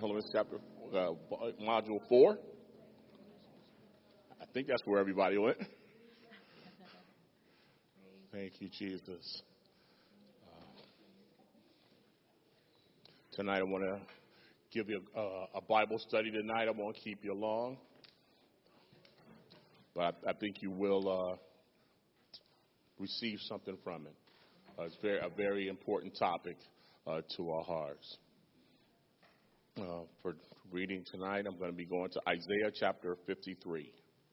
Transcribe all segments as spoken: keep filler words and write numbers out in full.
Philippians chapter, uh, module four. I think that's where everybody went. Thank you, Jesus. Uh, tonight I want to give you a, a Bible study tonight. I won't keep you long, but I, I think you will uh, receive something from it. Uh, it's very, a very important topic uh, to our hearts. Uh, for reading tonight, I'm going to be going to Isaiah chapter fifty-three.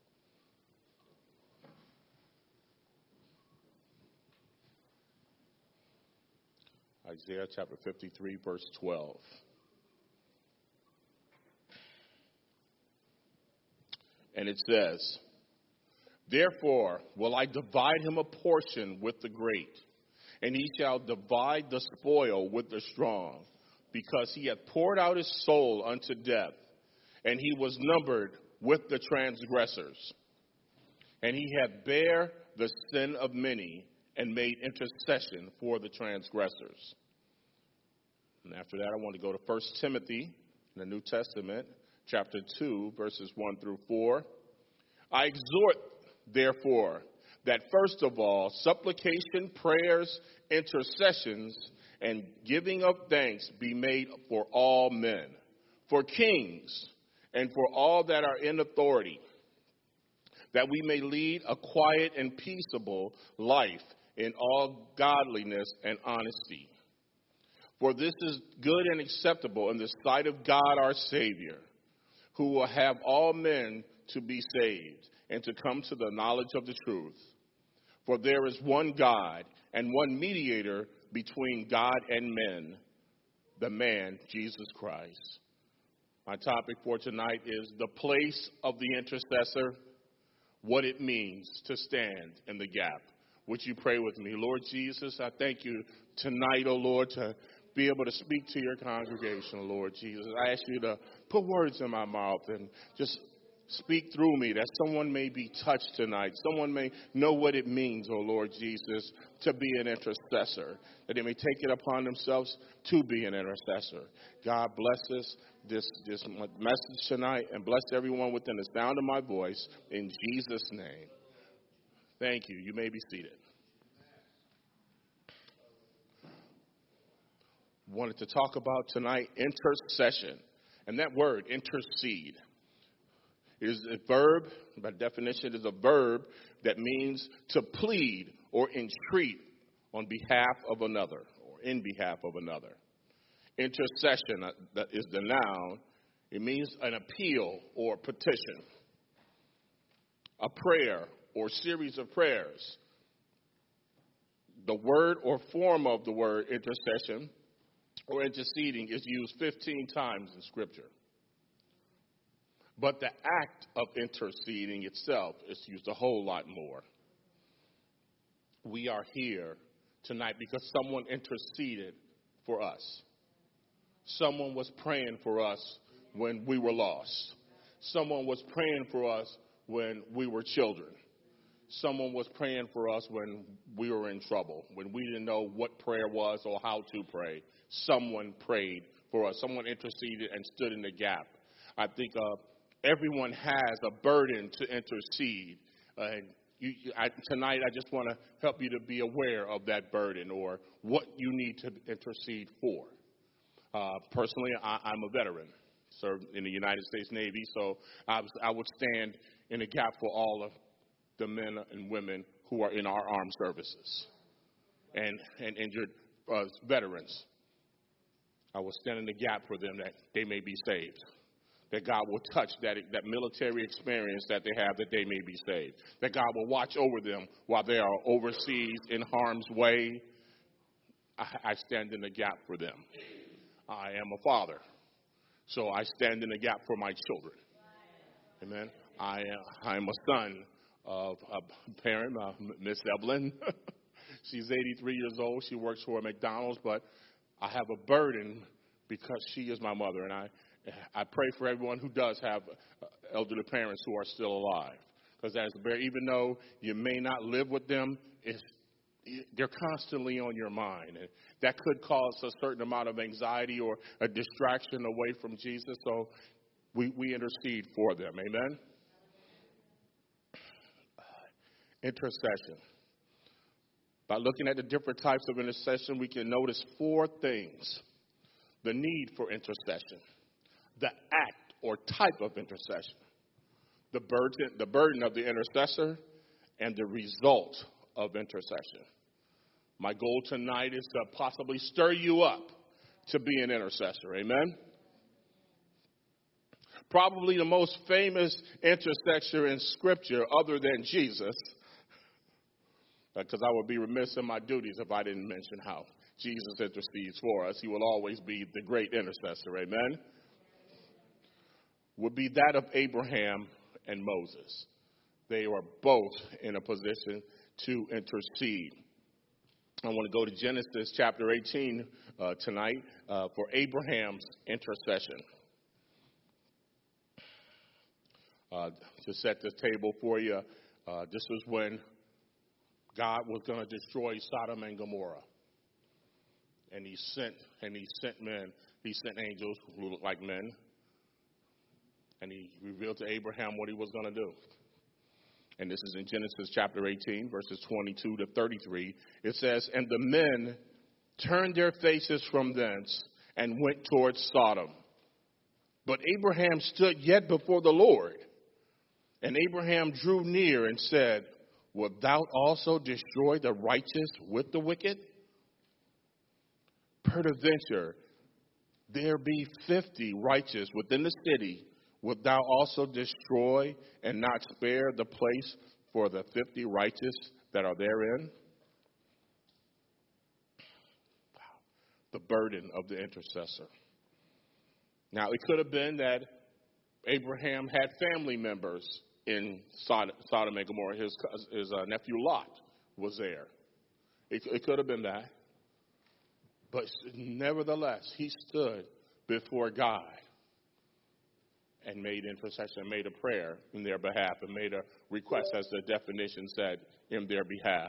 Isaiah chapter fifty-three, verse twelve. And it says, "Therefore will I divide him a portion with the great, and he shall divide the spoil with the strong, because he hath poured out his soul unto death, and he was numbered with the transgressors. And he hath bare the sin of many, and made intercession for the transgressors." And after that, I want to go to First Timothy in the New Testament, chapter two, verses one through four. "I exhort, therefore, that first of all, supplication, prayers, intercessions, and giving of thanks be made for all men, for kings, and for all that are in authority, that we may lead a quiet and peaceable life in all godliness and honesty. For this is good and acceptable in the sight of God our Savior, who will have all men to be saved and to come to the knowledge of the truth. For there is one God and one mediator between God and men, the man Jesus Christ." My topic for tonight is the place of the intercessor, what it means to stand in the gap. Would you pray with me? Lord Jesus, I thank you tonight, oh Lord, to be able to speak to your congregation, Lord Jesus. I ask you to put words in my mouth and just speak through me, that someone may be touched tonight. Someone may know what it means, oh Lord Jesus, to be an intercessor, that they may take it upon themselves to be an intercessor. God bless us this, this message tonight, and bless everyone within the sound of my voice, in Jesus' name. Thank you. You may be seated. Wanted to talk about tonight intercession, and that word, intercede, is a verb. By definition, is a verb that means to plead or entreat on behalf of another or in behalf of another. Intercession, uh, that is the noun. It means an appeal or petition, a prayer or series of prayers. The word or form of the word intercession or interceding is used fifteen times in Scripture. But the act of interceding itself is used a whole lot more. We are here tonight because someone interceded for us. Someone was praying for us when we were lost. Someone was praying for us when we were children. Someone was praying for us when we were in trouble, when we didn't know what prayer was or how to pray. Someone prayed for us. Someone interceded and stood in the gap. I think uh, everyone has a burden to intercede. Uh, you, I, tonight, I just want to help you to be aware of that burden or what you need to intercede for. Uh, personally, I, I'm a veteran, served in the United States Navy, so I, was, I would stand in the gap for all of the men and women who are in our armed services and, and injured uh, veterans. I will stand in the gap for them that they may be saved, that God will touch that, that military experience that they have, that they may be saved, that God will watch over them while they are overseas in harm's way. I, I stand in the gap for them. I am a father, so I stand in the gap for my children. Amen. I am, I am a son of a parent, uh, Miss Evelyn. She's eighty-three years old. She works for McDonald's, but I have a burden because she is my mother, and I I pray for everyone who does have elderly parents who are still alive, because that's very, even though you may not live with them, it's, they're constantly on your mind, and that could cause a certain amount of anxiety or a distraction away from Jesus. So we, we intercede for them. Amen? Intercession. By looking at the different types of intercession, we can notice four things. The need for intercession, the act or type of intercession, the burden, the burden of the intercessor, and the result of intercession. My goal tonight is to possibly stir you up to be an intercessor. Amen? Probably the most famous intercessor in Scripture other than Jesus, because I would be remiss in my duties if I didn't mention how Jesus intercedes for us. He will always be the great intercessor. Amen? Would be that of Abraham and Moses. They were both in a position to intercede. I want to go to Genesis chapter eighteen uh, tonight uh, for Abraham's intercession. Uh, to set the table for you, uh, this was when God was going to destroy Sodom and Gomorrah. And he sent, and he sent men, he sent angels who looked like men. And he revealed to Abraham what he was going to do. And this is in Genesis chapter eighteen, verses twenty-two to thirty-three. It says, and the men turned their faces from thence and went towards Sodom. But Abraham stood yet before the Lord. And Abraham drew near and said, wilt thou also destroy the righteous with the wicked? Peradventure, there be fifty righteous within the city. Wilt thou also destroy and not spare the place for the fifty righteous that are therein? Wow. The burden of the intercessor. Now, it could have been that Abraham had family members in Sodom, Sodom and Gomorrah. His, his uh, nephew Lot was there. It, it could have been that. But nevertheless, he stood before God and made intercession, made a prayer in their behalf, and made a request, as the definition said, in their behalf.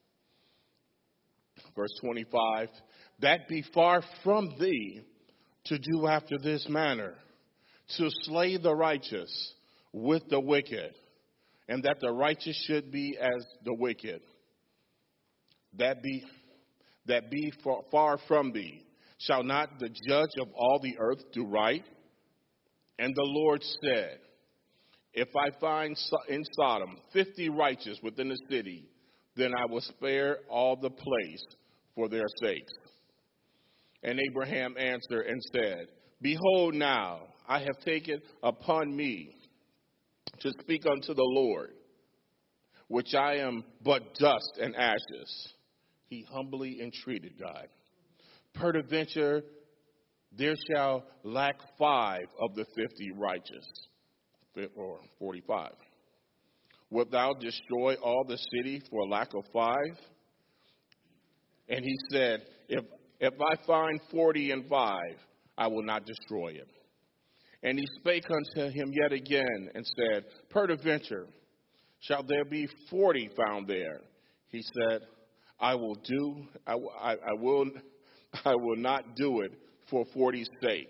Verse twenty-five, that be far from thee to do after this manner, to slay the righteous with the wicked, and that the righteous should be as the wicked. That be that be far, far from thee. Shall not the judge of all the earth do right? And the Lord said, if I find in Sodom fifty righteous within the city, then I will spare all the place for their sakes. And Abraham answered and said, behold now, I have taken upon me to speak unto the Lord, which I am but dust and ashes. He humbly entreated God. Peradventure, there shall lack five of the fifty righteous. Or forty-five. Wilt thou destroy all the city for lack of five? And he said, if, if I find forty and five, I will not destroy it. And he spake unto him yet again and said, peradventure, shall there be forty found there? He said, I will do, I, I, I will, I will not do it for forty's sake.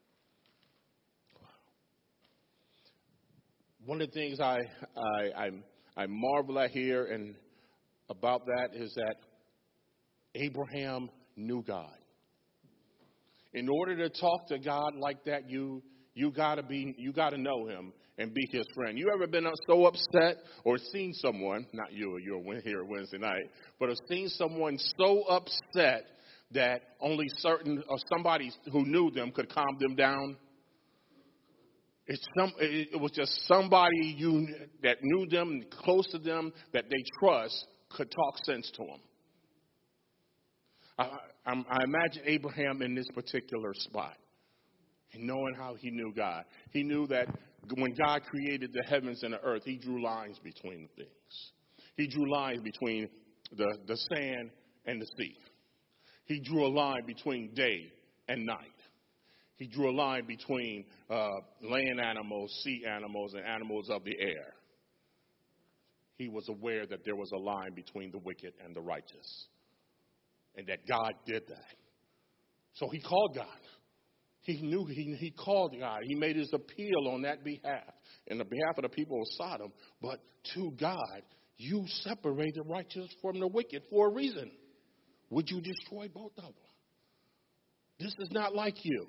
One of the things I, I, I, I marvel at here and about that is that Abraham knew God. In order to talk to God like that, you you gotta be you gotta know him and be his friend. You ever been so upset or seen someone, not you, you're here Wednesday night, but have seen someone so upset that only certain or somebody who knew them could calm them down? It's some, it was just somebody you that knew them, close to them, that they trust, could talk sense to them. I, I, I imagine Abraham in this particular spot, and knowing how he knew God. He knew that when God created the heavens and the earth, he drew lines between the things. He drew lines between the, the sand and the sea. He drew a line between day and night. He drew a line between uh, land animals, sea animals, and animals of the air. He was aware that there was a line between the wicked and the righteous. and that God did that. So he called God. He knew he, he called God. He made his appeal on that behalf, in the behalf of the people of Sodom. But to God, you separate the righteous from the wicked for a reason. Would you destroy both of them? This is not like you.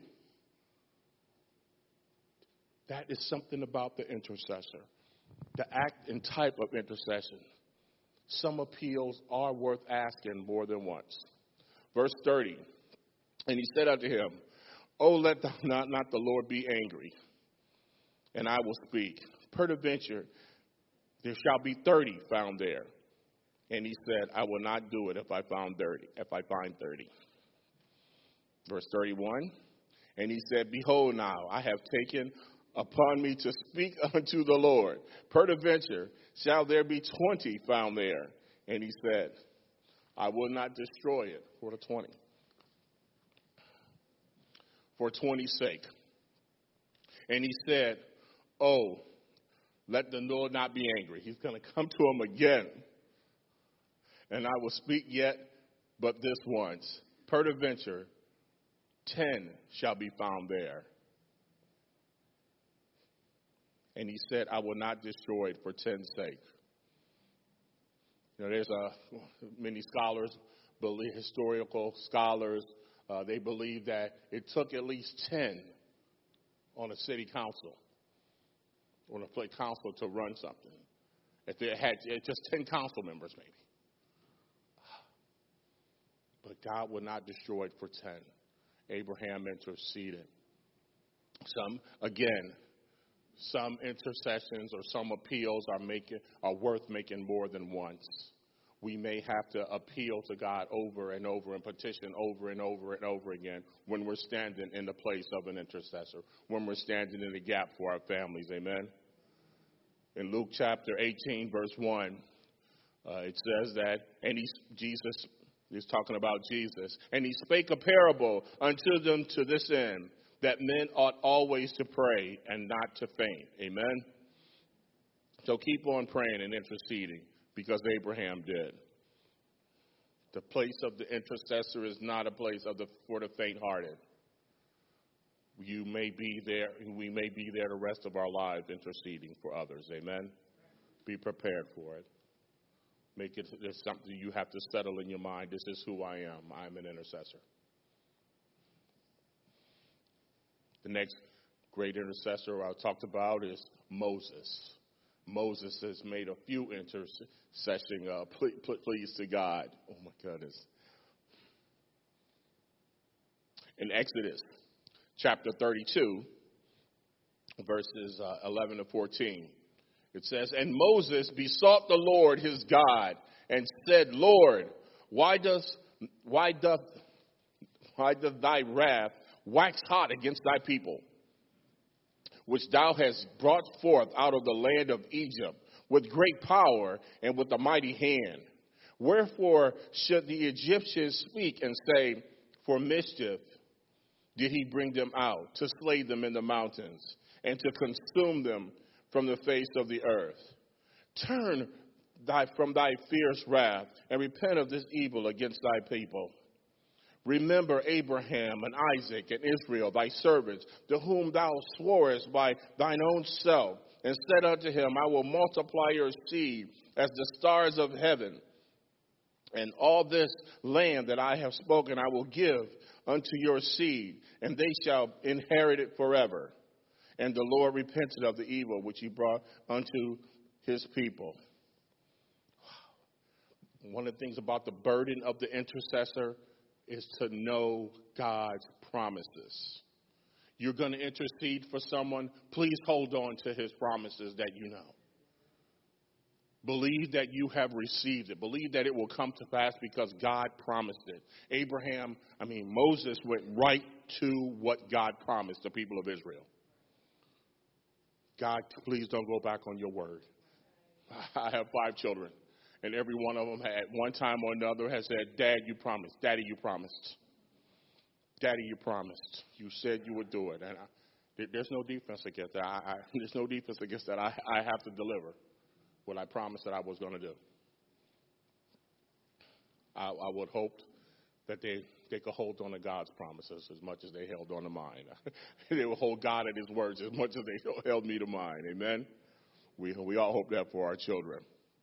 That is something about the intercessor. The act and type of intercession. Some appeals are worth asking more than once. Verse thirty. And he said unto him, Oh, let the, not, not the Lord be angry, and I will speak. Peradventure, there shall be thirty found there. And he said, I will not do it if I found thirty, if I find thirty. Verse thirty-one. And he said, Behold now, I have taken upon me to speak unto the Lord. Peradventure, shall there be twenty found there? And he said, I will not destroy it for the twenty. For twenty's sake. And he said, Oh, let the Lord not be angry. He's going to come to him again. And I will speak yet but this once. Peradventure, ten shall be found there. And he said, I will not destroy it for ten's sake. You know, there's a, many scholars, believe, historical scholars, uh, they believe that it took at least ten on a city council, on a play council to run something. If they had just ten council members, maybe. But God would not destroy it for ten. Abraham interceded. Some, again, some intercessions or some appeals are making are worth making more than once. We may have to appeal to God over and over and petition over and over and over again when we're standing in the place of an intercessor, when we're standing in the gap for our families. Amen. In Luke chapter eighteen, verse one, uh, it says that, and he, Jesus is talking about Jesus, and he spake a parable unto them to this end, that men ought always to pray and not to faint. Amen? So keep on praying and interceding, because Abraham did. The place of the intercessor is not a place of the, for the faint-hearted. You may be there, we may be there the rest of our lives interceding for others. Amen? Be prepared for it. Make it there's something you have to settle in your mind. This is who I am. I'm an intercessor. The next great intercessor I talked about is Moses. Moses has made a few intercession uh, pleas to God. Oh, my goodness. In Exodus chapter thirty-two, verses uh, eleven to fourteen, it says, And Moses besought the Lord his God and said, Lord, why does why doth why doth thy wrath wax hot against thy people, which thou hast brought forth out of the land of Egypt with great power and with a mighty hand? Wherefore should the Egyptians speak and say, For mischief did he bring them out, to slay them in the mountains, and to consume them from the face of the earth? Turn thy from thy fierce wrath, and repent of this evil against thy people. Remember Abraham and Isaac and Israel, thy servants, to whom thou sworest by thine own self, and said unto him, I will multiply your seed as the stars of heaven, and all this land that I have spoken I will give unto your seed, and they shall inherit it forever. And the Lord repented of the evil which he brought unto his people. One of the things about the burden of the intercessor is to know God's promises. You're going to intercede for someone, please hold on to his promises that you know. Believe that you have received it. Believe that it will come to pass because God promised it. Abraham, I mean, Moses went right to what God promised the people of Israel. God, please don't go back on your word. I have five children. And every one of them at one time or another has said, Dad, you promised. Daddy, you promised. Daddy, you promised. You said you would do it. And I, there's no defense against that. I, I, there's no defense against that. I, I have to deliver what I promised that I was going to do. I, I would hope that they, they could hold on to God's promises as much as they held on to mine. They will hold God at his words as much as they held me to mine. Amen? We, we all hope that for our children.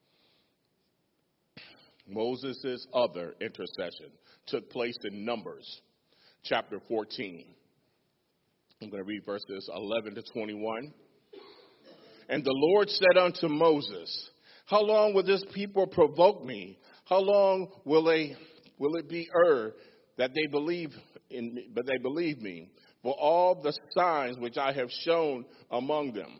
Moses' other intercession took place in Numbers chapter fourteen. I'm going to read verses eleven to twenty-one. And the Lord said unto Moses, how long will this people provoke me? How long will they will it be er that they believe in me, but they believe me for all the signs which I have shown among them?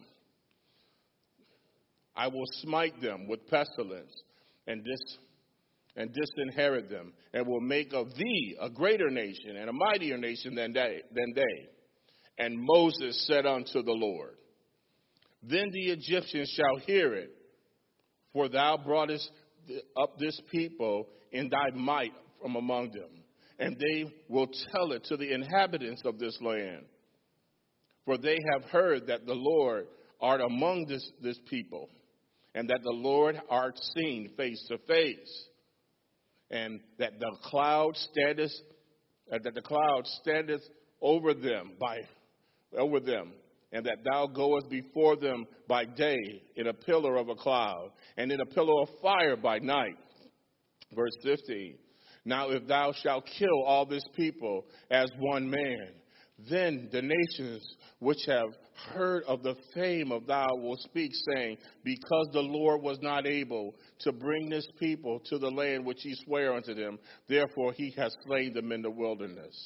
I will smite them with pestilence and dis and disinherit them, and will make of thee a greater nation and a mightier nation than they than they. And Moses said unto the Lord, then the Egyptians shall hear it, for thou broughtest up this people in thy might from among them, and they will tell it to the inhabitants of this land. For they have heard that the Lord art among this, this people, and that the Lord art seen face to face, and that the cloud standeth, uh, that the cloud standeth over them by over them. And that thou goest before them by day in a pillar of a cloud, and in a pillar of fire by night. Verse fifteen. Now if thou shalt kill all this people as one man, then the nations which have heard of the fame of thou will speak, saying, because the Lord was not able to bring this people to the land which he sware unto them, therefore he has slain them in the wilderness.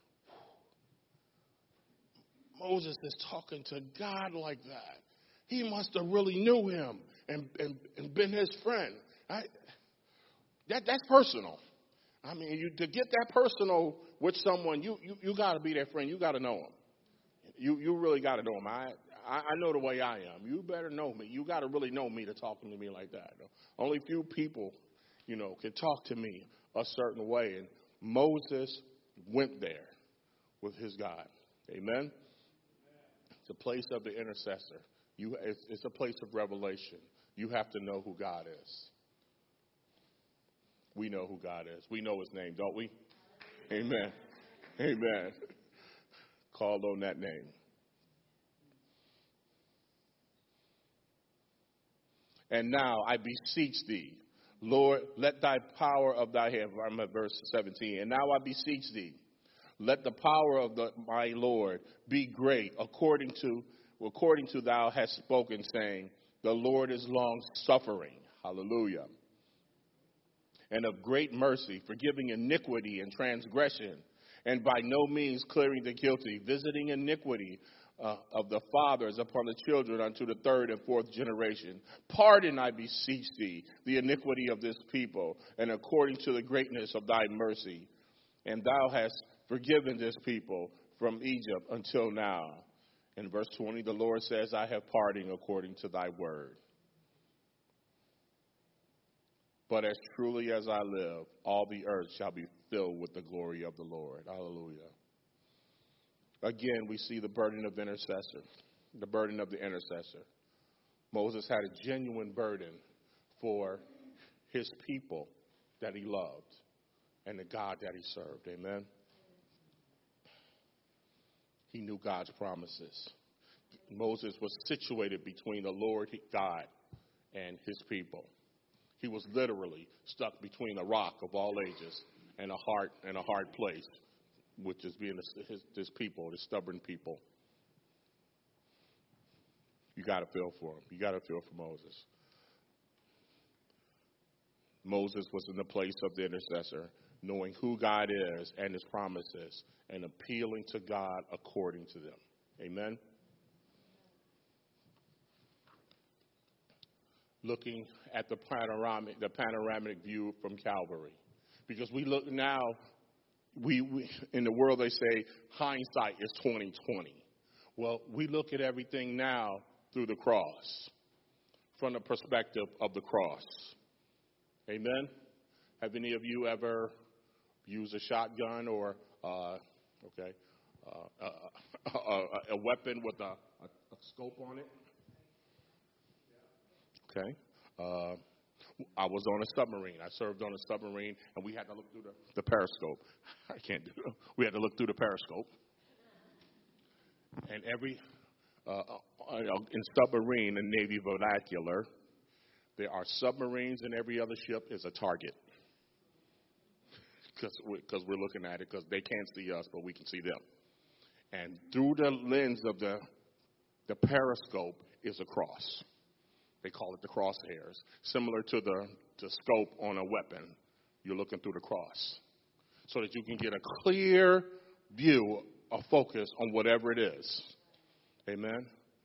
Moses is talking to God like that. He must have really knew him and, and, and been his friend. I, that That's personal. I mean, you, to get that personal with someone, you you, you got to be their friend. You got to know him. You you really got to know him. I, I I know the way I am. You better know me. You got to really know me to talk to me like that. Only few people, you know, can talk to me a certain way. And Moses went there with his God. Amen. It's a place of the intercessor. You, it's, it's a place of revelation. You have to know who God is. We know who God is. We know his name, don't we? Amen. Amen. Called on that name. And now I beseech thee, Lord, let thy power of thy hand, I'm at verse seventeen, and now I beseech thee, let the power of the, my Lord be great, according to according to thou hast spoken, saying, the Lord is long suffering. Hallelujah. And of great mercy, forgiving iniquity and transgression, and by no means clearing the guilty, visiting iniquity uh, of the fathers upon the children unto the third and fourth generation. Pardon, I beseech thee, the iniquity of this people, and according to the greatness of thy mercy. And thou hast forgiven this people from Egypt until now. In verse twenty, the Lord says, I have pardoned according to thy word. But as truly as I live, all the earth shall be filled with the glory of the Lord. Hallelujah. Again, we see the burden of the intercessor, the burden of the intercessor. Moses had a genuine burden for his people that he loved and the God that he served. Amen. He knew God's promises. Moses was situated between the Lord God and his people. He was literally stuck between a rock of all ages and a hard and a hard place, which is being his, his people, the stubborn people. You got to feel for him. You got to feel for Moses. Moses was in the place of the intercessor, knowing who God is and his promises, and appealing to God according to them. Amen. Looking at the panoramic, the panoramic view from Calvary, because we look now. We, we in the world they say hindsight is twenty twenty. Well, we look at everything now through the cross, from the perspective of the cross. Amen. Have any of you ever used a shotgun or uh, okay uh, a, a, a weapon with a, a, a scope on it? Okay. Uh, I was on a submarine. I served on a submarine, and we had to look through the, the periscope. I can't do it. We had to look through the periscope. And every, uh, in submarine and Navy vernacular, there are submarines, and every other ship is a target. Because we're looking at it, because they can't see us, but we can see them. And through the lens of the, the periscope is a cross. They call it the crosshairs. Similar to the, the scope on a weapon, you're looking through the cross. So that you can get a clear view, a focus on whatever it is. Amen?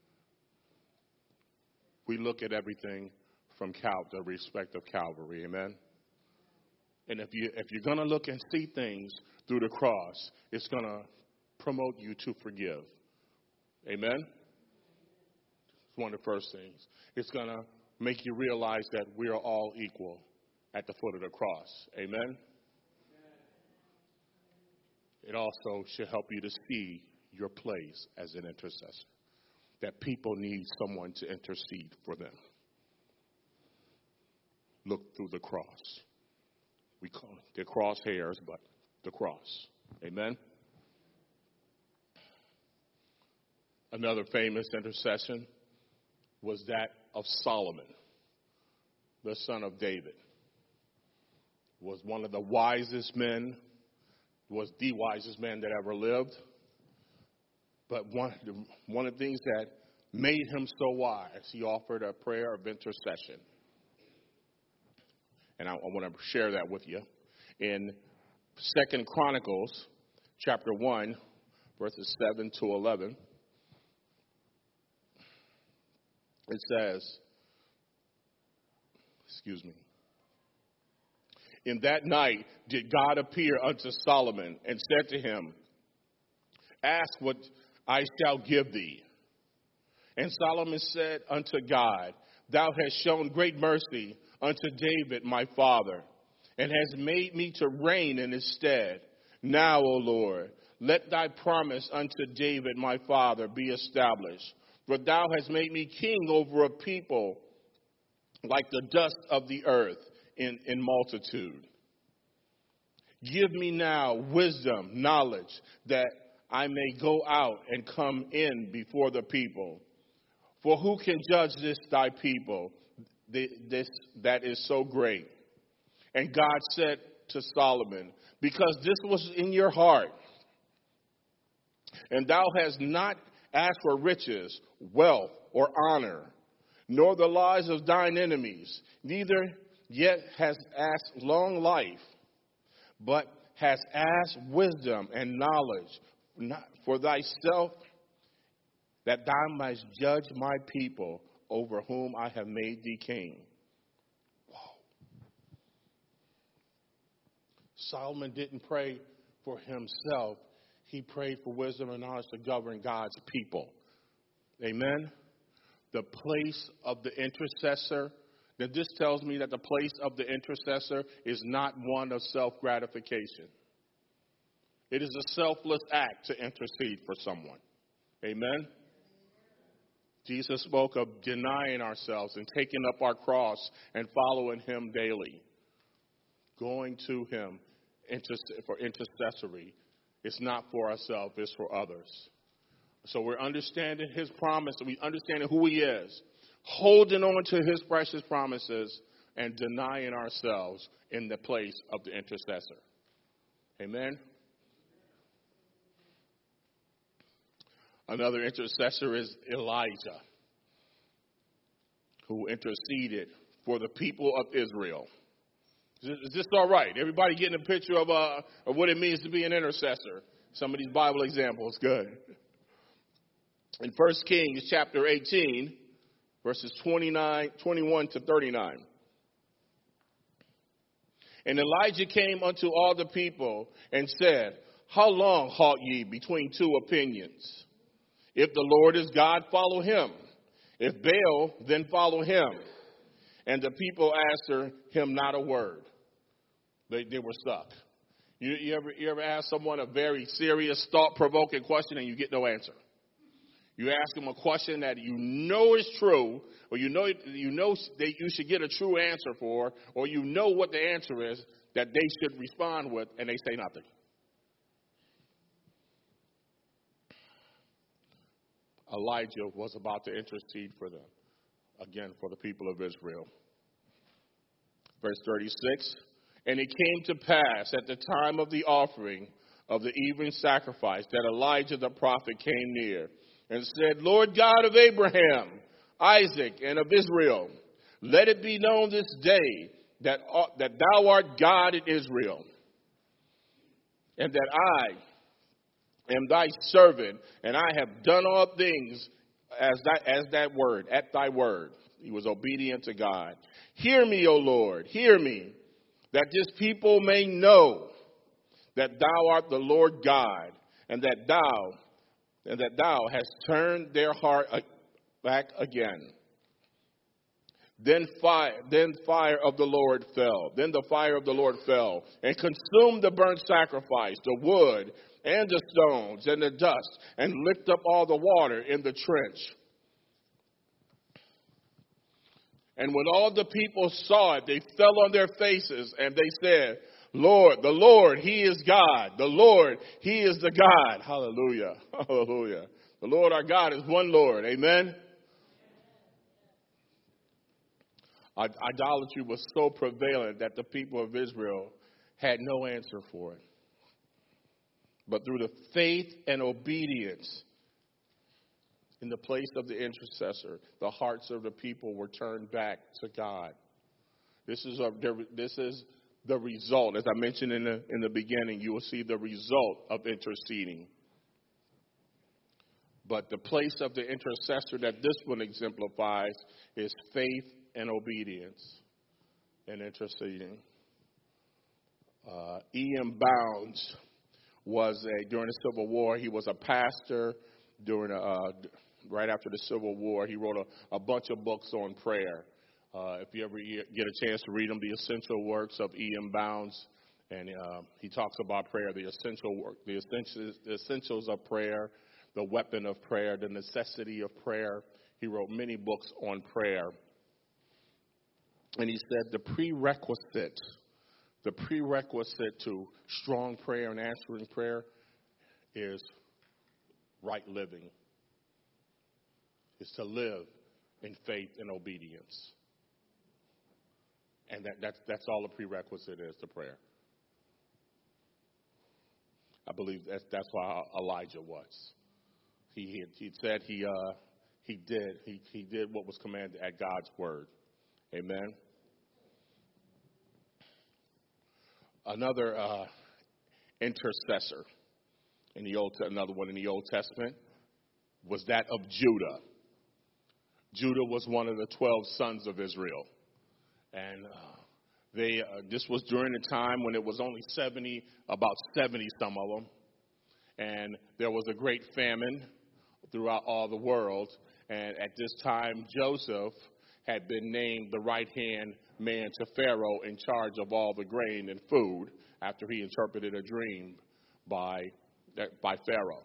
We look at everything from Cal- the respect of Calvary. Amen? And if, you, if you're going to look and see things through the cross, it's going to promote you to forgive. Amen? It's one of the first things. It's going to make you realize that we are all equal at the foot of the cross. Amen? It also should help you to see your place as an intercessor. That people need someone to intercede for them. Look through the cross. We call it the crosshairs, but the cross. Amen? Another famous intercession was that of Solomon, the son of David. Was one of the wisest men, was the wisest man that ever lived. But one, one of the things that made him so wise, he offered a prayer of intercession. And I, I want to share that with you. In Second Chronicles, chapter one, verses seven to eleven, it says, excuse me, in that night did God appear unto Solomon and said to him, ask what I shall give thee. And Solomon said unto God, thou hast shown great mercy unto David my father, and hast made me to reign in his stead. Now, O Lord, let thy promise unto David my father be established. For thou hast made me king over a people like the dust of the earth in, in multitude. Give me now wisdom, knowledge, that I may go out and come in before the people. For who can judge this thy people, this that is so great? And God said to Solomon, because this was in your heart, and thou hast not asked for riches, wealth, or honor, nor the lives of thine enemies, neither yet hast asked long life, but hast asked wisdom and knowledge not for thyself, that thou mightst judge my people over whom I have made thee king. Whoa. Solomon didn't pray for himself. He prayed for wisdom and knowledge to govern God's people. Amen? The place of the intercessor, that this tells me that the place of the intercessor is not one of self-gratification. It is a selfless act to intercede for someone. Amen? Jesus spoke of denying ourselves and taking up our cross and following him daily. Going to him for intercessory. It's not for ourselves, it's for others. So we're understanding his promise, and we're understanding who he is, holding on to his precious promises, and denying ourselves in the place of the intercessor. Amen? Another intercessor is Elijah, who interceded for the people of Israel. Is this all right? Everybody getting a picture of, uh, of what it means to be an intercessor? Some of these Bible examples, good. In First Kings chapter eighteen, verses twenty-nine, twenty-one to thirty-nine. And Elijah came unto all the people and said, how long halt ye between two opinions? If the Lord is God, follow him. If Baal, then follow him. And the people answered him not a word. They, they were stuck. You, you, ever, you ever ask someone a very serious, thought-provoking question and you get no answer? You ask them a question that you know is true, or you know you know that you should get a true answer for, or you know what the answer is that they should respond with, and they say nothing. Elijah was about to intercede for them, again, for the people of Israel. Verse thirty-six, and it came to pass at the time of the offering of the evening sacrifice that Elijah the prophet came near and said, Lord God of Abraham, Isaac, and of Israel, let it be known this day that, uh, that thou art God in Israel, and that I am thy servant, and I have done all things as that, as that word, at thy word. He was obedient to God. Hear me, O Lord, hear me, that this people may know that thou art the Lord God, and that thou, and that thou hast turned their heart back again. Then fire, then fire of the Lord fell. Then the fire of the Lord fell and consumed the burnt sacrifice, the wood, and the stones, and the dust, and licked up all the water in the trench. And when all the people saw it, they fell on their faces, and they said, Lord, the Lord, He is God. The Lord, He is the God. Hallelujah. Hallelujah. The Lord our God is one Lord. Amen. Idolatry was so prevalent that the people of Israel had no answer for it. But through the faith and obedience in the place of the intercessor, the hearts of the people were turned back to God. This is a, this is the result. As I mentioned in the, in the beginning, you will see the result of interceding. But the place of the intercessor that this one exemplifies is faith and obedience and interceding. Uh, E M Bounds was a, during the Civil War, he was a pastor during a, uh, right after the Civil War. He wrote a, a bunch of books on prayer. Uh, if you ever get a chance to read them, the essential works of E M Bounds, and uh, he talks about prayer, the essential work, the essentials, the essentials of prayer, the weapon of prayer, the necessity of prayer. He wrote many books on prayer. And he said the prerequisite, the prerequisite to strong prayer and answering prayer is right living. Is to live in faith and obedience. And that, that's, that's all the prerequisite is to prayer. I believe that's, that's why Elijah was. He, he, he said he, uh, he did. He, he did what was commanded at God's word. Amen. Another uh, intercessor in the Old, another one in the Old Testament was that of Judah. Judah was one of the twelve sons of Israel. And uh, they uh, this was during the time when it was only seventy, about seventy, some of them. And there was a great famine throughout all the world. And at this time, Joseph had been named the right-hand man to Pharaoh in charge of all the grain and food after he interpreted a dream by, by Pharaoh.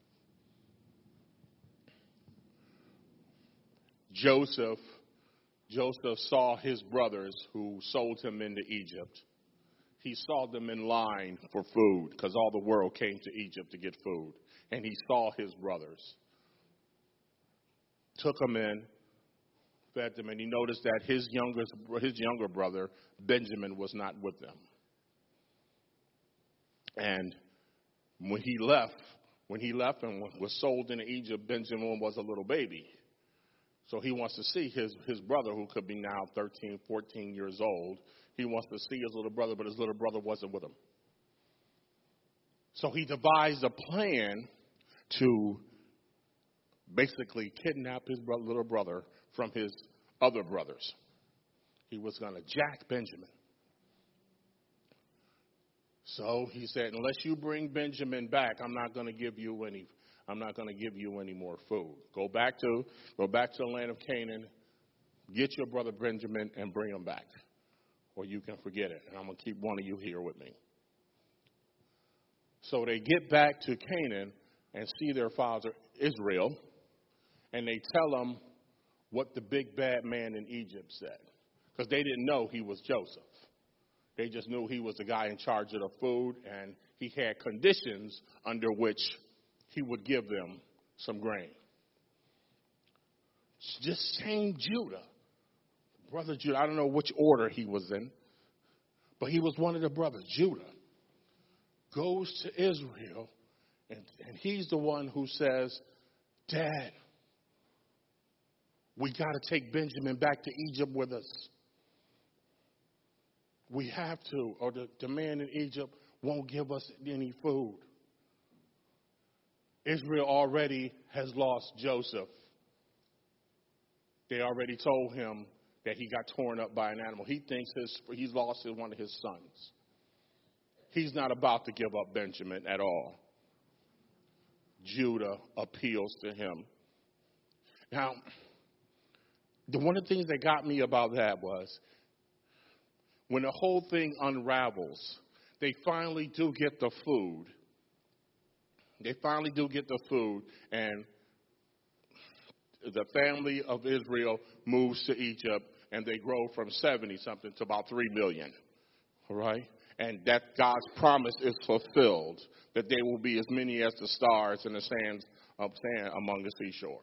Joseph, Joseph saw his brothers who sold him into Egypt. He saw them in line for food because all the world came to Egypt to get food. And he saw his brothers. Took them in, fed them, and he noticed that his younger, his younger brother, Benjamin, was not with them. And when he left, when he left and was sold into Egypt, Benjamin was a little baby. So he wants to see his, his brother, who could be now thirteen, fourteen years old. He wants to see his little brother, but his little brother wasn't with him. So he devised a plan to basically kidnap his bro- little brother from his other brothers. He was going to jack Benjamin. So he said, unless you bring Benjamin back, I'm not going to give you any I'm not going to give you any more food. Go back to go back to the land of Canaan, get your brother Benjamin and bring him back. Or you can forget it. And I'm going to keep one of you here with me. So they get back to Canaan and see their father Israel. and they tell him what the big bad man in Egypt said, because they didn't know he was Joseph. They just knew he was the guy in charge of the food, and he had conditions under which he would give them some grain. This same Judah, brother Judah, I don't know which order he was in, but he was one of the brothers. Judah goes to Israel, and, and he's the one who says, Dad, we got to take Benjamin back to Egypt with us. We have to, or the, the man in Egypt won't give us any food. Israel already has lost Joseph. They already told him that he got torn up by an animal. He thinks his, he's lost one of his sons. He's not about to give up Benjamin at all. Judah appeals to him. Now, the one of the things that got me about that was when the whole thing unravels, they finally do get the food. They finally do get the food, and the family of Israel moves to Egypt, and they grow from seventy-something to about three million. All right? And that God's promise is fulfilled, that there will be as many as the stars and the sands of sand among the seashore.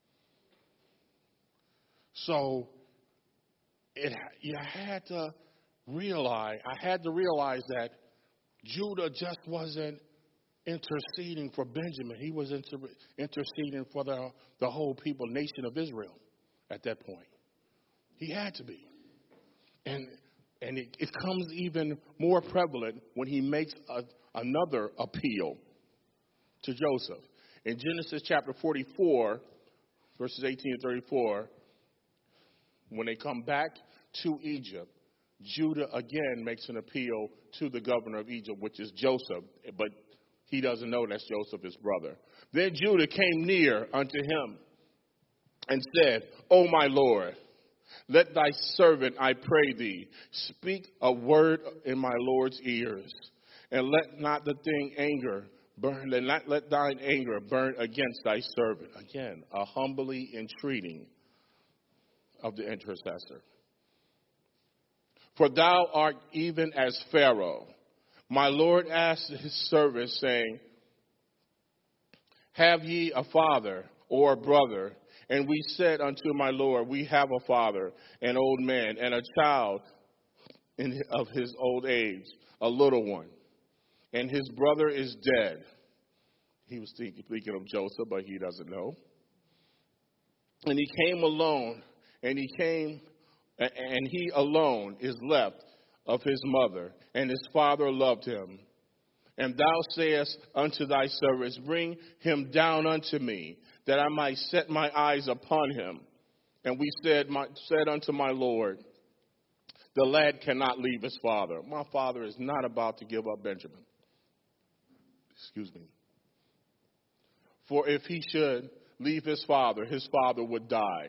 So it, you had to realize, I had to realize that Judah just wasn't interceding for Benjamin. He was inter- interceding for the, the whole people, nation of Israel at that point. He had to be. And and it, it comes even more prevalent when he makes a, another appeal to Joseph. In Genesis chapter forty-four, verses eighteen and thirty-four, when they come back to Egypt, Judah again makes an appeal to the governor of Egypt, which is Joseph, but he doesn't know that's Joseph, his brother. Then Judah came near unto him and said, O my Lord, let thy servant, I pray thee, speak a word in my Lord's ears, and let not the thing anger burn, and not let thine anger burn against thy servant. Again, a humbly entreating of the intercessor. For thou art even as Pharaoh. My Lord asked his servant, saying, Have ye a father or a brother? And we said unto my Lord, We have a father, an old man, and a child in, of his old age, a little one. And his brother is dead. He was thinking, thinking of Joseph, but he doesn't know. And he came alone, and he came, and he alone is left of his mother, and his father loved him. And thou sayest unto thy servants, Bring him down unto me, that I might set my eyes upon him. And we said, my, said unto my Lord, The lad cannot leave his father. My father is not about to give up Benjamin. Excuse me. For if he should leave his father, his father would die.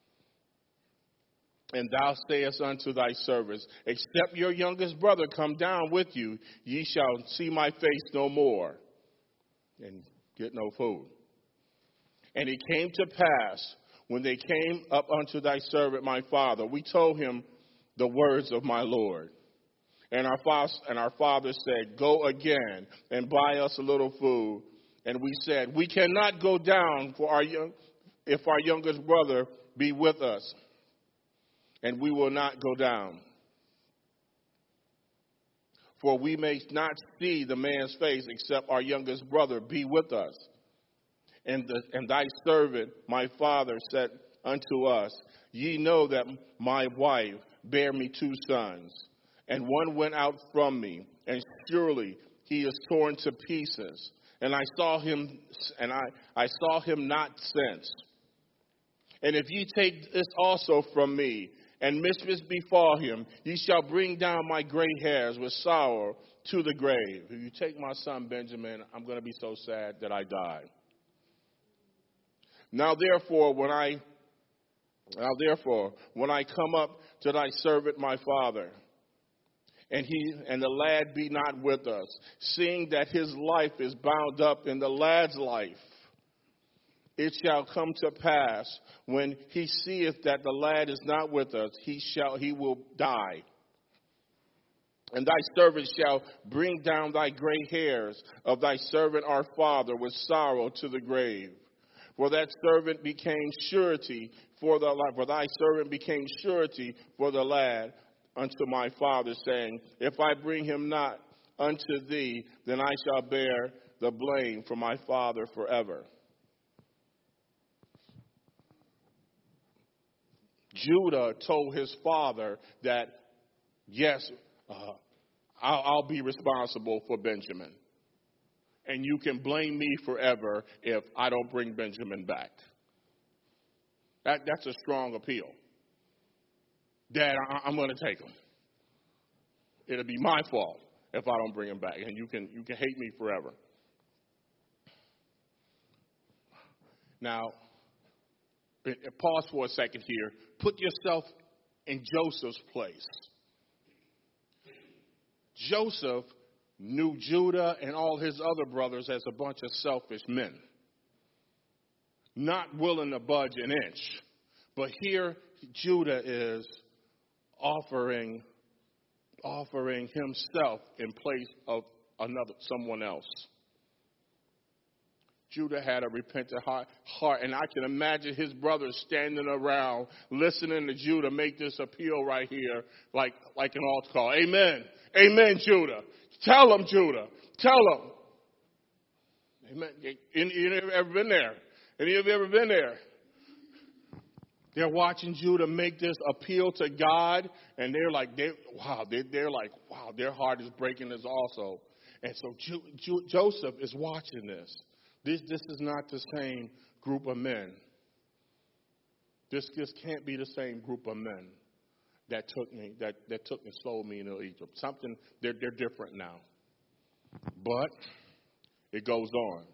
And thou sayest unto thy servants, Except your youngest brother come down with you, ye shall see my face no more, and get no food. And it came to pass, when they came up unto thy servant my father, we told him the words of my Lord. And our father, and our father said, Go again and buy us a little food. And we said, We cannot go down for our young, if our youngest brother be with us. And we will not go down. For we may not see the man's face except our youngest brother be with us. And, the, and thy servant, my father, said unto us, Ye know that my wife bare me two sons, and one went out from me, and surely he is torn to pieces. And I saw him, and I, I saw him not since. And if ye take this also from me, and mischief befall him, ye shall bring down my gray hairs with sorrow to the grave. If you take my son Benjamin, I'm going to be so sad that I die. Now therefore, when I now therefore, when I come up to thy servant my father, and he and the lad be not with us, seeing that his life is bound up in the lad's life, it shall come to pass when he seeth that the lad is not with us, he shall he will die. And thy servant shall bring down thy gray hairs of thy servant our father with sorrow to the grave. For that servant became surety for the lad, for thy servant became surety for the lad unto my father, saying, if I bring him not unto thee, then I shall bear the blame for my father forever. Judah told his father that, yes, uh, I'll, I'll be responsible for Benjamin. And you can blame me forever if I don't bring Benjamin back. That, that's a strong appeal. Dad, I, I'm going to take him. It'll be my fault if I don't bring him back. And you can, you can hate me forever. Now, pause for a second here. Put yourself in Joseph's place. Joseph knew Judah and all his other brothers as a bunch of selfish men, not willing to budge an inch. But here Judah is offering, offering himself in place of another, someone else. Judah had a repentant heart, heart, and I can imagine his brothers standing around listening to Judah make this appeal right here, like, like an altar call. Amen. Amen, Judah. Tell them, Judah. Tell them. Amen. Any, any of you ever been there? Any of you ever been there? They're watching Judah make this appeal to God, and they're like, they, wow, they, they're like, wow, their heart is breaking this also. And so Ju, Ju, Joseph is watching this. This, this is not the same group of men. This, this can't be the same group of men that took me, that, that took and sold me into Egypt. Something, they're, they're different now. But it goes on.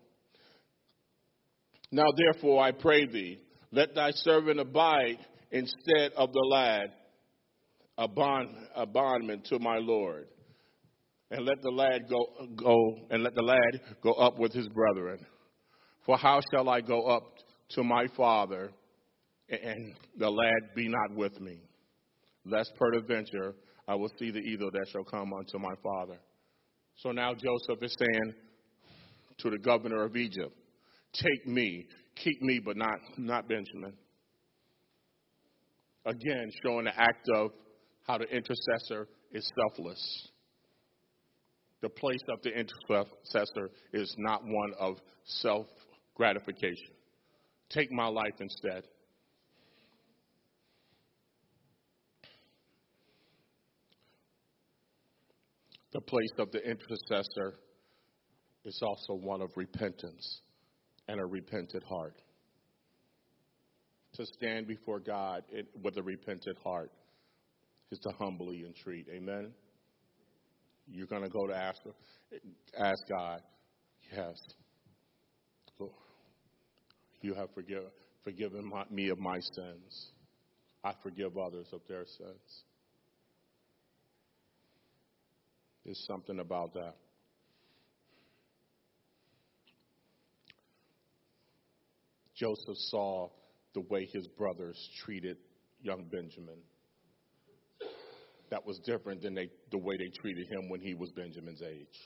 Now, therefore, I pray thee, let thy servant abide instead of the lad, a bond, a bondman to my Lord. And let the lad go, go, and let the lad go up with his brethren. For how shall I go up to my father, and the lad be not with me? Lest peradventure I will see the evil that shall come unto my father. So now Joseph is saying to the governor of Egypt, take me, keep me, but not, not Benjamin. Again, showing the act of how the intercessor is selfless. The place of the intercessor is not one of self-gratification. Take my life instead. The place of the intercessor is also one of repentance and a repentant heart. To stand before God with a repentant heart is to humbly entreat. Amen? You're going to go to ask, ask God, yes, Lord, you have forgive, forgiven my, me of my sins. I forgive others of their sins. There's something about that. Joseph saw the way his brothers treated young Benjamin. That was different than they, the way they treated him when he was Benjamin's age.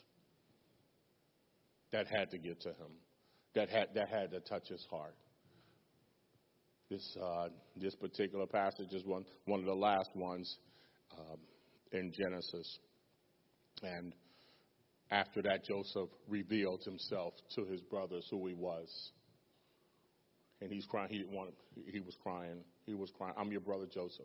That had to get to him. That had that had to touch his heart. This uh, this particular passage is one one of the last ones um, in Genesis. And after that, Joseph revealed himself to his brothers who he was. And he's crying. He didn't want. He was crying. He was crying. I'm your brother Joseph.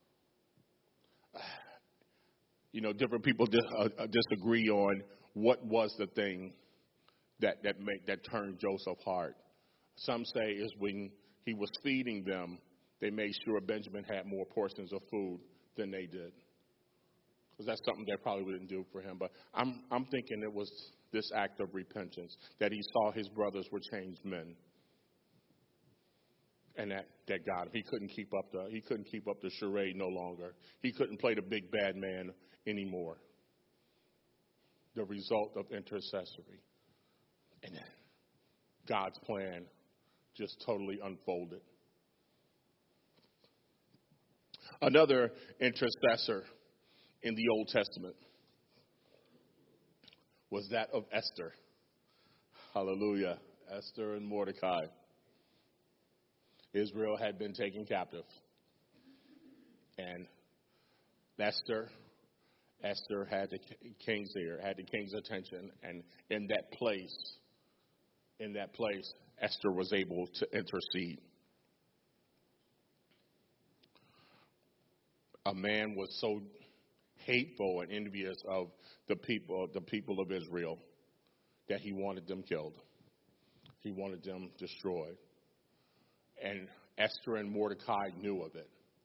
You know, different people dis- uh, disagree on what was the thing that that made that turned Joseph's heart. Some say is when he was feeding them, they made sure Benjamin had more portions of food than they did. Because that's something they probably wouldn't do for him. But I'm I'm thinking it was this act of repentance, that he saw his brothers were changed men. And that, that got him. He couldn't keep up the he couldn't keep up the charade no longer. He couldn't play the big bad man anymore. The result of intercessory. And God's plan just totally unfolded. Another intercessor in the Old Testament was that of Esther. Hallelujah. Esther and Mordecai. Israel had been taken captive. And Esther, Esther had the king's ear, had the king's attention. And in that place, in that place, Esther was able to intercede. A man was so hateful and envious of the people, the people of Israel, that he wanted them killed. He wanted them destroyed. And Esther and Mordecai knew of it.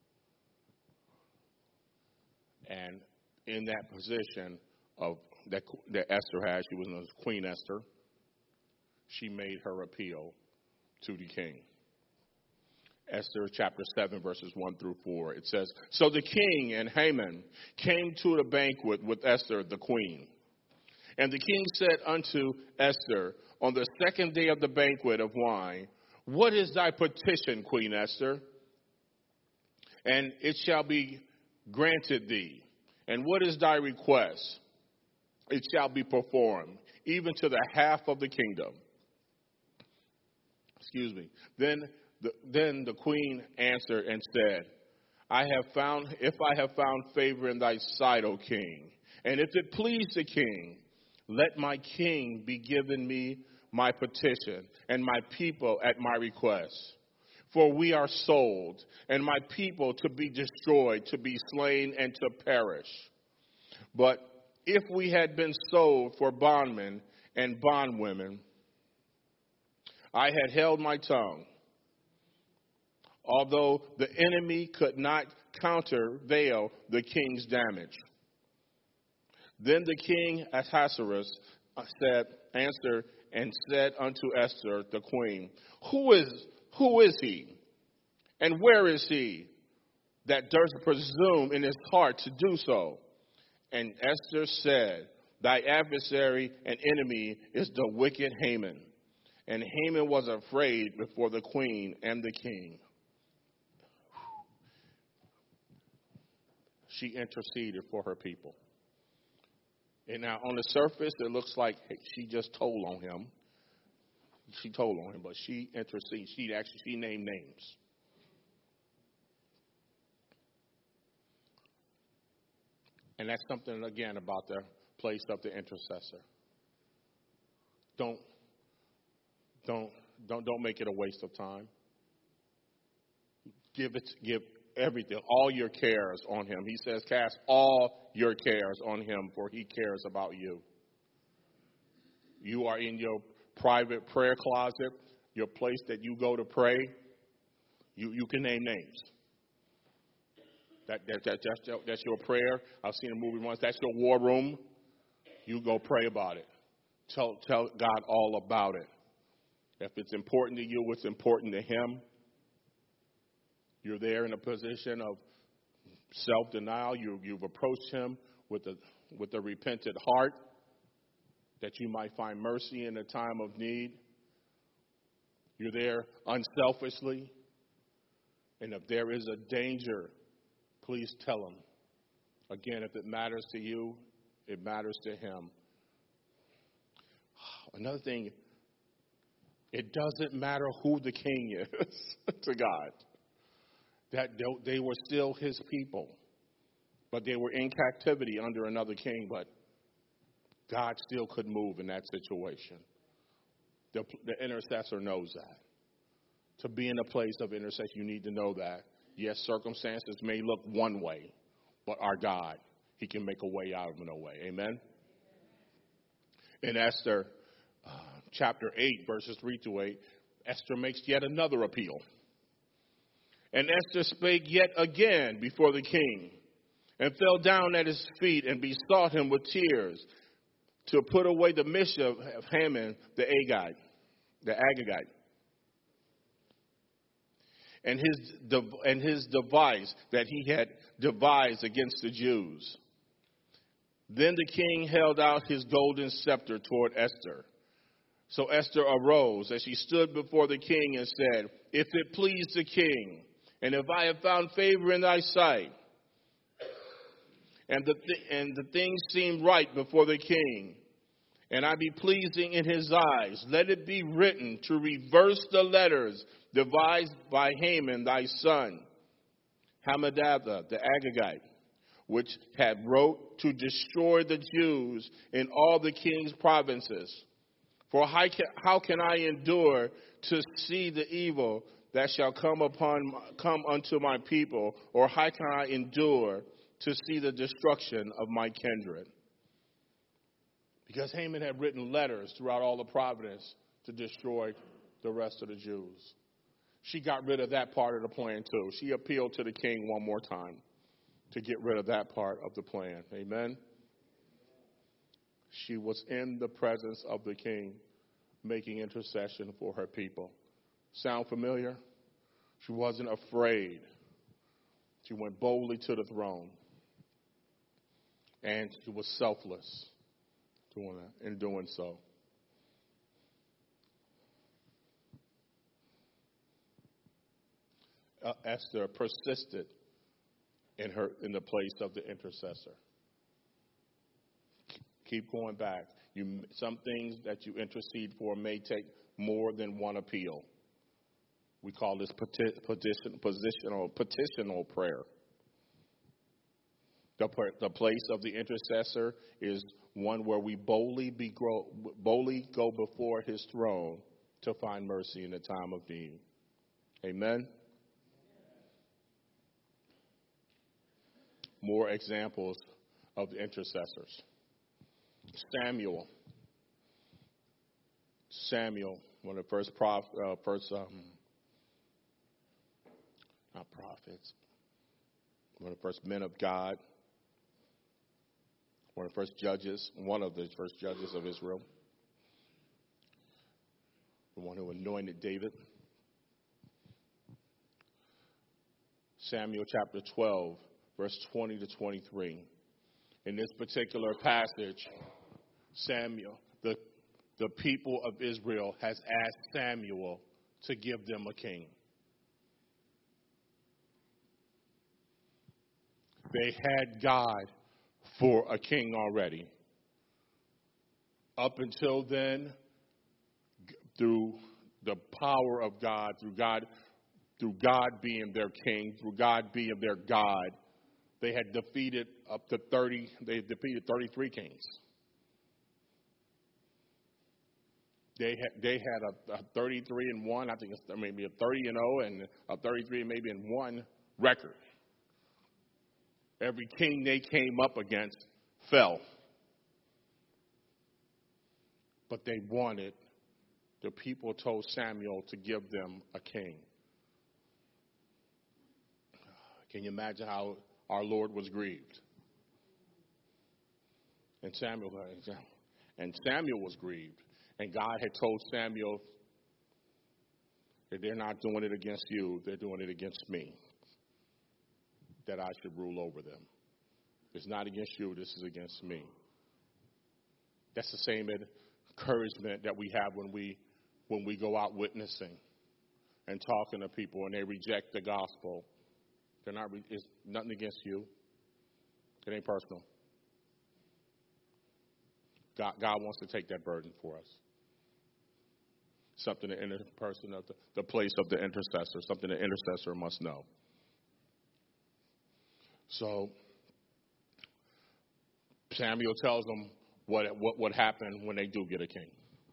And in that position of that, that Esther had, she was known as Queen Esther, she made her appeal to the king. Esther chapter seven, verses one through four. It says, "So the king and Haman came to the banquet with Esther the queen. And the king said unto Esther on the second day of the banquet of wine, What is thy petition, Queen Esther? And it shall be granted thee. And what is thy request? It shall be performed, even to the half of the kingdom." Excuse me. Then the, then the queen answered and said, I have found, if I have found favor in thy sight, O king, and if it please the king, let my king be given me my petition, and my people at my request. For we are sold, and my people to be destroyed, to be slain, and to perish. But if we had been sold for bondmen and bondwomen, I had held my tongue, although the enemy could not countervail the king's damage. Then the king Ahasuerus said, answered and said unto Esther the queen, Who is who is he, and where is he that durst presume in his heart to do so? And Esther said, Thy adversary and enemy is the wicked Haman. And Haman was afraid before the queen and the king. She interceded for her people. And now on the surface, it looks like hey, she just told on him. She told on him, but she interceded. She actually, she named names. And that's something, again, about the place of the intercessor. Don't, don't, don't, don't make it a waste of time. Give it, give everything, all your cares on him. He says, cast all your cares on him, for he cares about you. You are in your private prayer closet, your place that you go to pray. You, you can name names. That, that, that, that's, your, that's your prayer. I've seen a movie once. That's your war room. You go pray about it. Tell, tell God all about it. If it's important to you, it's important to him. You're there in a position of self-denial. You, you've approached him with a, with a repentant heart that you might find mercy in a time of need. You're there unselfishly. And if there is a danger, please tell him. Again, if it matters to you, it matters to him. Another thing, it doesn't matter who the king is to God. That they were still his people. But they were in captivity under another king, but God still could move in that situation. The, the intercessor knows that. To be in a place of intercession, you need to know that. Yes, circumstances may look one way, but our God, he can make a way out of no way. Amen? In Esther uh, chapter eight, verses three to eight, Esther makes yet another appeal. And Esther spake yet again before the king, and fell down at his feet, and besought him with tears to put away the mischief of Haman the Agagite, the Agagite, and his and his device that he had devised against the Jews. Then the king held out his golden scepter toward Esther, So Esther arose as she stood before the king and said, if it please the king, and if I have found favor in thy sight, and the, th- and the things seem right before the king, and I be pleasing in his eyes, let it be written to reverse the letters devised by Haman thy son, Hammedatha the Agagite, which had wrote to destroy the Jews in all the king's provinces. For how can, how can I endure to see the evil that shall come upon come unto my people, or how can I endure to see the destruction of my kindred? Because Haman had written letters throughout all the province to destroy the rest of the Jews. She got rid of that part of the plan too. She appealed to the king one more time to get rid of that part of the plan. Amen. She was in the presence of the king, making intercession for her people. Sound familiar? She wasn't afraid. She went boldly to the throne. And she was selfless doing that, in doing so. Uh, Esther persisted in her in the place of the intercessor. Keep going back. You, some things that you intercede for may take more than one appeal. We call this peti- petition, positional, petitional prayer. The, the place of the intercessor is one where we boldly, be grow, boldly go before his throne to find mercy in the time of need. Amen? More examples of the intercessors. Samuel. Samuel, one of the first prof, uh, first um, not prophets, one of the first men of God, one of the first judges, one of the first judges of Israel, the one who anointed David. Samuel chapter twelve, verse twenty to twenty-three. In this particular passage, Samuel, the, the people of Israel, has asked Samuel to give them a king. They had God for a king already. Up until then, through the power of God, through God, through God being their king, through God being their God, they had defeated up to thirty, they defeated thirty-three kings. They had, they had a, a thirty-three and one, I think it's maybe a thirty and oh, and a thirty-three and maybe in one record. Every king they came up against fell. But they wanted, the people told Samuel to give them a king. Can you imagine how our Lord was grieved? And Samuel, and Samuel was grieved. And God had told Samuel that they're not doing it against you, they're doing it against me, that I should rule over them. It's not against you, this is against me. That's the same encouragement that we have when we when we go out witnessing and talking to people and they reject the gospel. They're not. It's nothing against you. It ain't personal. God, God wants to take that burden for us. Something the inner person of the, the place of the intercessor. Something the intercessor must know. So Samuel tells them what what would happen when they do get a king.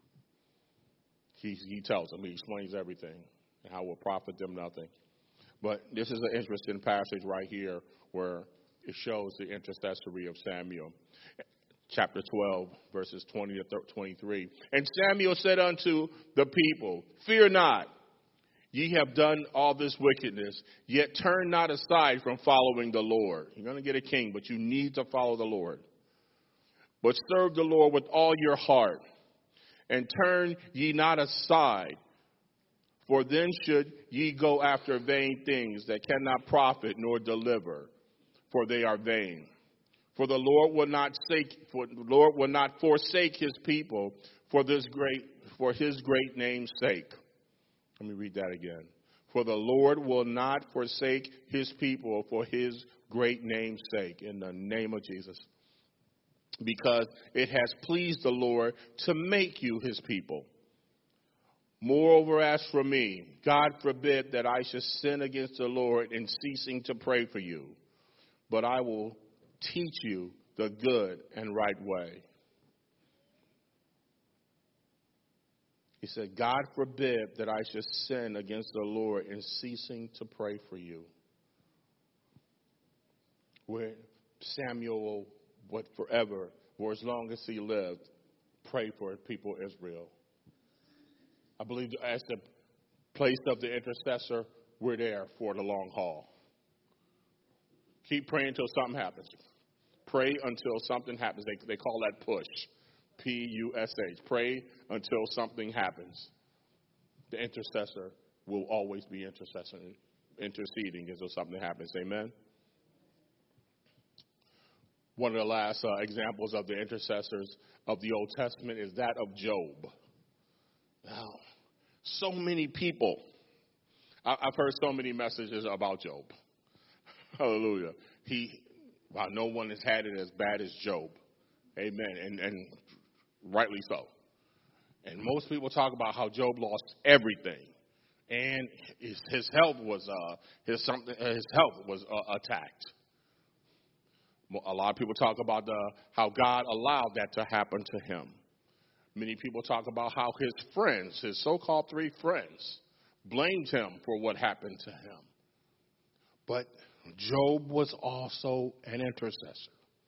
He he tells them. He explains everything and how it will profit them nothing. But this is an interesting passage right here where it shows the intercessory of Samuel. Chapter twelve, verses twenty to twenty-three. And Samuel said unto the people, fear not, ye have done all this wickedness, yet turn not aside from following the Lord. You're going to get a king, but you need to follow the Lord. But serve the Lord with all your heart, and turn ye not aside. For then should ye go after vain things that cannot profit nor deliver, for they are vain. For the Lord will not sake, for the Lord will not forsake his people for this great for his great name's sake. Let me read that again. For the Lord will not forsake his people for his great name's sake, in the name of Jesus. Because it has pleased the Lord to make you his people. Moreover, as for me, God forbid that I should sin against the Lord in ceasing to pray for you. But I will teach you the good and right way. He said, God forbid that I should sin against the Lord in ceasing to pray for you. Where Samuel would forever, or as long as he lived, pray for the people of Israel. I believe as the place of the intercessor, we're there for the long haul. Keep praying until something happens. Pray until something happens. They, they call that push. P U S H. Pray until something happens. The intercessor will always be intercessing, interceding until something happens. Amen? One of the last uh, examples of the intercessors of the Old Testament is that of Job. Now, so many people, I, I've heard so many messages about Job. Hallelujah. He, wow, no one has had it as bad as Job. Amen. And, and rightly so. And most people talk about how Job lost everything, and his, his health was uh, his something his health was uh, attacked. A lot of people talk about the, how God allowed that to happen to him. Many people talk about how his friends, his so-called three friends, blamed him for what happened to him. But Job was also an intercessor.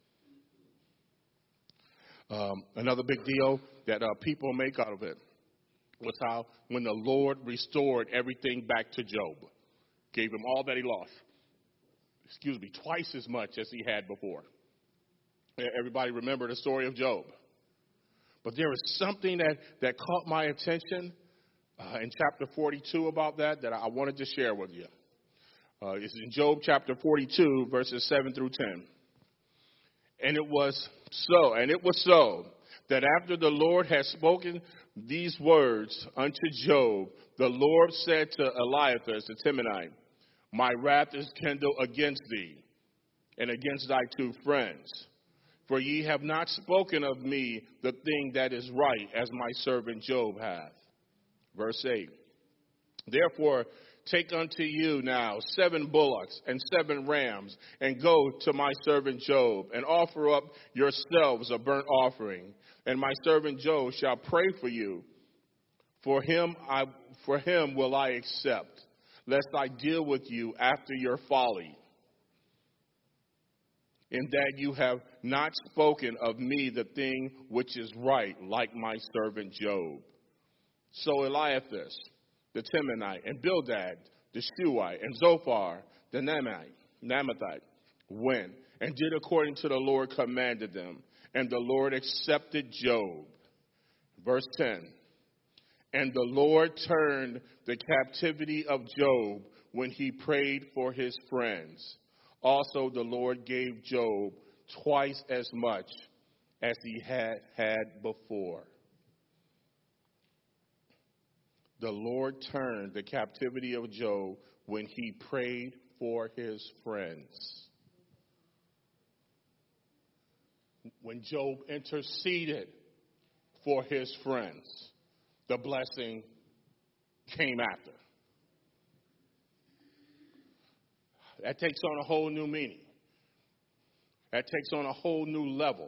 Um, another big deal that uh, people make out of it was how when the Lord restored everything back to Job, gave him all that he lost, excuse me, twice as much as he had before. Everybody remember the story of Job. But there is something that, that caught my attention uh, in chapter forty-two about that that I wanted to share with you. Uh, it's in Job chapter forty-two, verses seven through ten. And it was so, and it was so, that after the Lord had spoken these words unto Job, the Lord said to Eliphaz the Temanite, my wrath is kindled against thee, and against thy two friends. For ye have not spoken of me the thing that is right, as my servant Job hath. Verse eight. Therefore, take unto you now seven bullocks and seven rams, and go to my servant Job, and offer up yourselves a burnt offering. And my servant Job shall pray for you. For him, I, for him will I accept, lest I deal with you after your folly, in that you have not spoken of me the thing which is right, like my servant Job. So Eliphaz the Temanite, and Bildad the Shuhite, and Zophar the Naamathite went and did according to the Lord commanded them, and the Lord accepted Job. Verse ten. And the Lord turned the captivity of Job when he prayed for his friends. Also the Lord gave Job twice as much as he had had before. The Lord turned the captivity of Job when he prayed for his friends. When Job interceded for his friends, the blessing came after. That takes on a whole new meaning. That takes on a whole new level.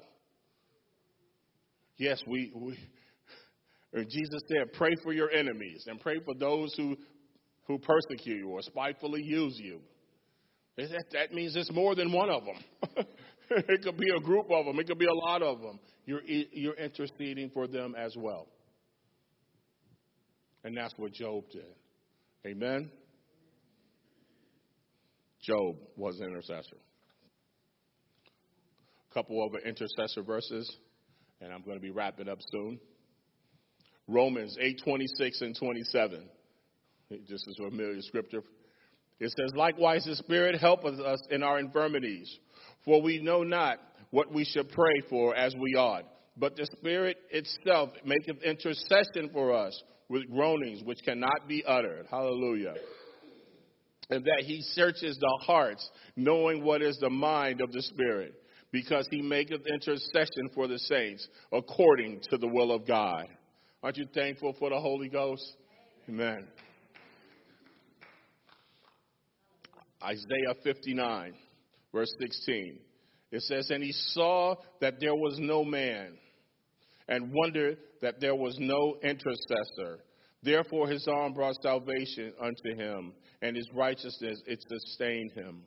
Yes, we, we Jesus said, pray for your enemies and pray for those who, who persecute you or spitefully use you. That, that means it's more than one of them. It could be a group of them. It could be a lot of them. You're, you're interceding for them as well. And that's what Job did. Amen? Job was an intercessor. A couple of intercessor verses, and I'm going to be wrapping up soon. Romans eight twenty-six and twenty-seven. This is a familiar scripture. It says, likewise, the Spirit helpeth us in our infirmities, for we know not what we should pray for as we ought. But the Spirit itself maketh intercession for us with groanings which cannot be uttered. Hallelujah. And that he searches the hearts, knowing what is the mind of the Spirit, because he maketh intercession for the saints according to the will of God. Aren't you thankful for the Holy Ghost? Amen. Isaiah fifty-nine, verse sixteen. It says, and he saw that there was no man, and wondered that there was no intercessor. Therefore his arm brought salvation unto him, and his righteousness it sustained him.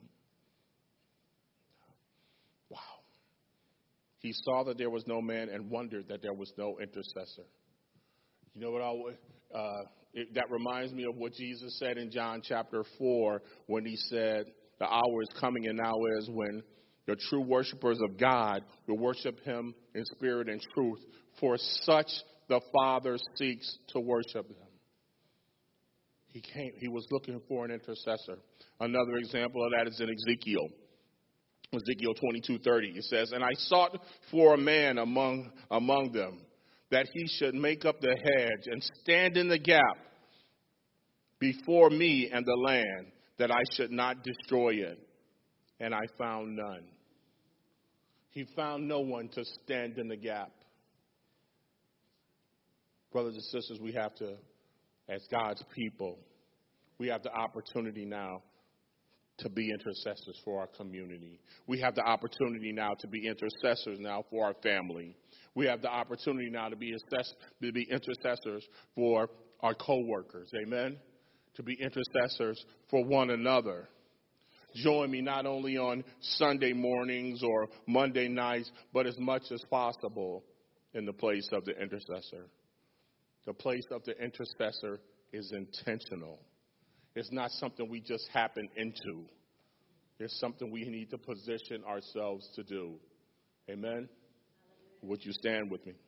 Wow. He saw that there was no man and wondered that there was no intercessor. You know what I, uh, it, that reminds me of what Jesus said in John chapter four when he said, the hour is coming and now is when the true worshipers of God will worship him in spirit and truth. For such the Father seeks to worship him. He came, he was looking for an intercessor. Another example of that is in Ezekiel. Ezekiel twenty-two thirty. It says, and I sought for a man among, among them, that he should make up the hedge and stand in the gap before me and the land, that I should not destroy it. And I found none. He found no one to stand in the gap. Brothers and sisters, we have to, as God's people, we have the opportunity now to be intercessors for our community. We have the opportunity now to be intercessors now for our family. We have the opportunity now to be, assess- to be intercessors for our co-workers. Amen? To be intercessors for one another. Join me not only on Sunday mornings or Monday nights, but as much as possible in the place of the intercessor. The place of the intercessor is intentional. It's not something we just happen into. It's something we need to position ourselves to do. Amen? Would you stand with me?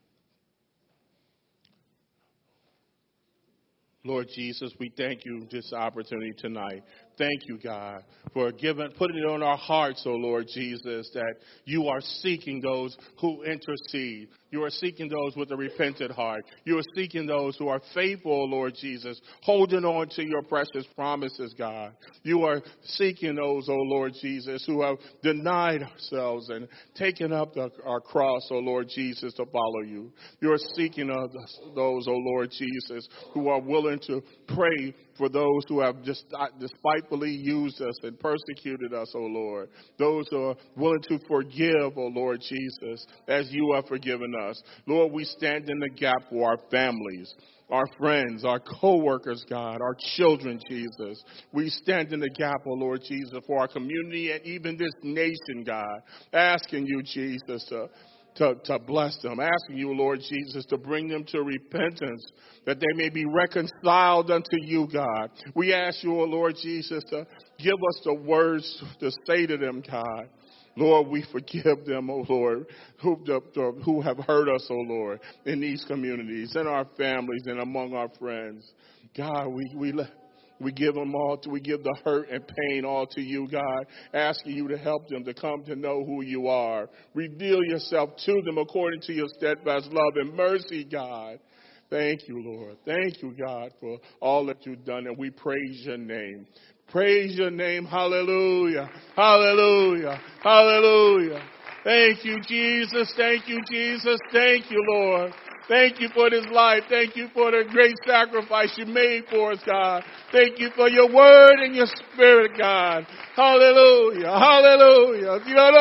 Lord Jesus, we thank you for this opportunity tonight. Thank you, God, for giving, putting it on our hearts, oh Lord Jesus, that you are seeking those who intercede. You are seeking those with a repentant heart. You are seeking those who are faithful, oh Lord Jesus, holding on to your precious promises, God. You are seeking those, oh Lord Jesus, who have denied ourselves and taken up the, our cross, oh Lord Jesus, to follow you. You are seeking those, oh Lord Jesus, who are willing to pray for those who have just despitefully used us and persecuted us, O Lord. Those who are willing to forgive, O Lord Jesus, as you have forgiven us. Lord, we stand in the gap for our families, our friends, our co-workers, God, our children, Jesus. We stand in the gap, O Lord Jesus, for our community and even this nation, God, asking you, Jesus, to To, to bless them, asking you, Lord Jesus, to bring them to repentance, that they may be reconciled unto you, God. We ask you, O Lord Jesus, to give us the words to say to them, God. Lord, we forgive them, O Lord, who, the, the, who have hurt us, O Lord, in these communities, in our families, and among our friends. God, we we let. We give them all, to, we give the hurt and pain all to you, God, asking you to help them to come to know who you are. Reveal yourself to them according to your steadfast love and mercy, God. Thank you, Lord. Thank you, God, for all that you've done, and we praise your name. Praise your name. Hallelujah. Hallelujah. Hallelujah. Thank you, Jesus. Thank you, Jesus. Thank you, Lord. Thank you for this life. Thank you for the great sacrifice you made for us, God. Thank you for your word and your spirit, God. Hallelujah. Hallelujah.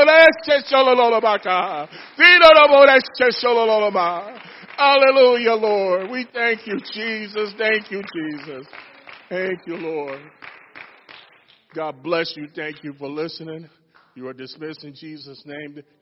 Hallelujah, Lord. We thank you, Jesus. Thank you, Jesus. Thank you, Lord. God bless you. Thank you for listening. You are dismissed in Jesus' name.